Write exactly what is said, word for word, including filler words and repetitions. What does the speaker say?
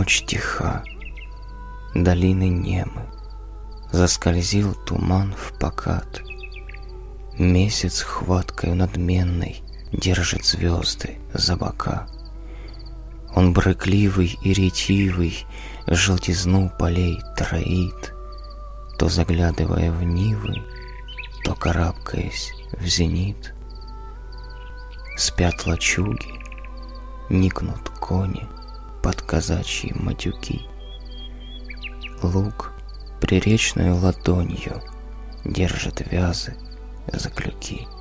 Ночь тиха, долины немы, заскользил туман в покат. Месяц хваткою надменной держит звезды за бока. Он брыкливый и ретивый желтизну полей троит, то заглядывая в нивы, то карабкаясь в зенит. Спят лачуги, никнут кони под казачьи матюки. Луг приречную ладонью держит вязы за клюки.